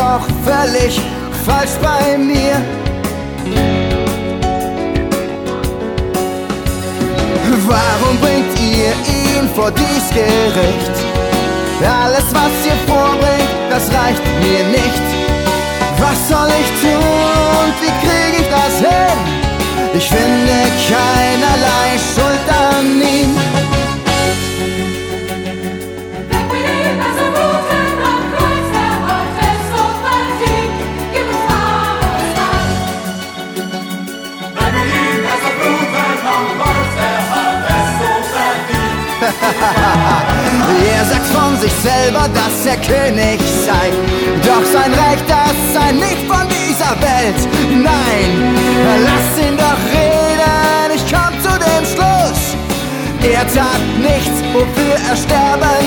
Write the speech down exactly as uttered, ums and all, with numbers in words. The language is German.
doch völlig falsch bei mir. Warum bringt ihr ihn vor dies Gericht? Alles, was ihr vorbringt, das reicht mir nicht. Was soll ich tun? Wie krieg ich das hin? Ich finde keinerlei Schuld an ihm. Er sagt von sich selber, dass er König sei, doch sein Reich, das sei nicht von dieser Welt. Nein, lass ihn doch reden, ich komm zu dem Schluss. Er tat nichts, wofür er sterben